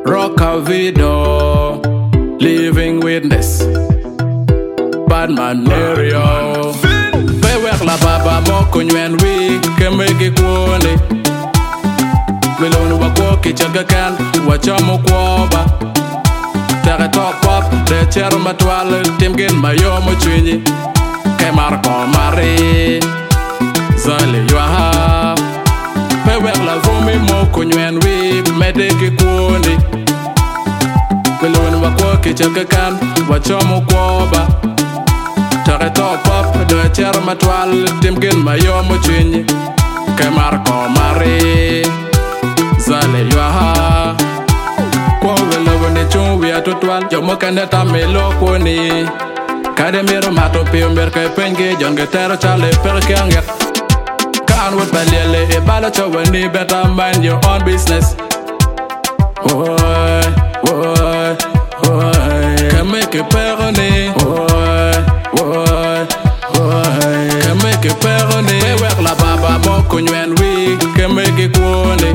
rock a video, living witness, bad man area. Pe wek la baba mo kunywen wi kemegi kwone. Wilonu wako kichaga kan wachomo kwoba. Tere top pop de chero matwal timgin mayomo chwinyi. Kemar ko mari zale yuaha. Pe wek la vumi mo kunywen wi medegi kwone. Wilonu wako kichaga kan wachomo kwoba. Tere top pop de chero matwal timgin mayomo chwinyi. Kemar ko mari zale yuaha. Kwa welo ne chumbi atutwal jomo kaneta melo koni. Kade mero mato pio merke penge jonge tero chale perke anget. Kan wot balele e bala chawani better mind your own business. Oi, oi, oi. Can make it perone. Oi, oi, oi. Can make it perone. We work la baba mo kunywen wi. Can make it kwone.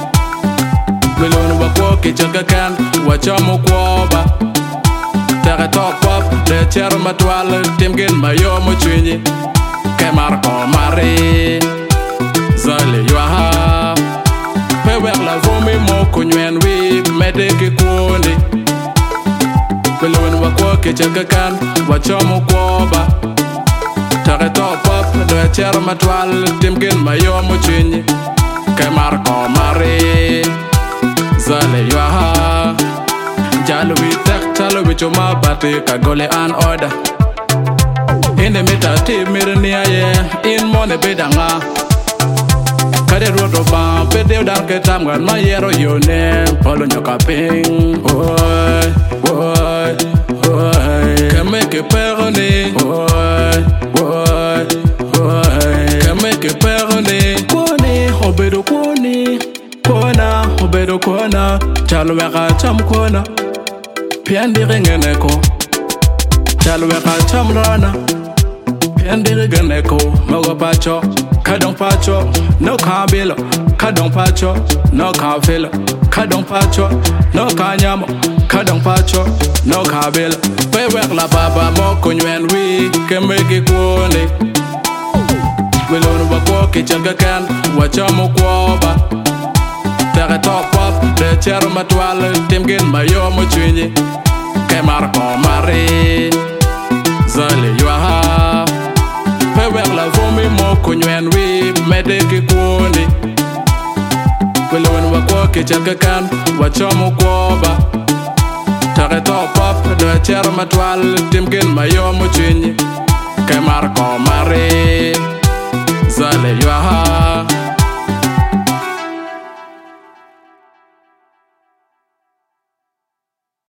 Wilonu wako kichaga kan wachomo kwoba. Tere top pop de chero matwal timgin mayomo chwinyi. Kemar ko mari zale yuaha. Pe wek la vumi mo kunywen wi medegi kwone. Wilonu wako kichaga kan wachomo kwoba. Tere top pop de chero matwal timgin mayomo chwinyi. Kemar ko mari zale yuaha. Jalo we tek talo we choma bate kagole an order. In the meta te mirnia ye in mone bedanga. Kade rodo ba pede dan ke tamgan ma yero yone polo nyoka ping. Oi oi oi. Can make it perone. Oi oi oi. Can make it perone. Kone obedo kone. Kona, obedo kona, chalo weka cham kona. Piandiri ngeneko, chalo weka cham rana. Piandiri ngeneko, mogo pacho, kadong pacho, no kabilo. Kadong pacho, no kafilo. Kadong pacho, no kanyamo. Kadong pacho, no kabilo. Pe wek la baba mo kunywen wi kemegi kwone. Wilonu wako kichaga kan wachomo kwoba. Tere top pop de chero matwal timgin mayomo chwinyi. Kemar ko mari zale yuaha. Pe wek la vumi mo kunywen wi medegi kwone. Wilonu wako kichaga kan wachomo kwoba. Tere top pop de chero matwal timgin mayomo chwinyi. Kemar ko mari zale yuaha.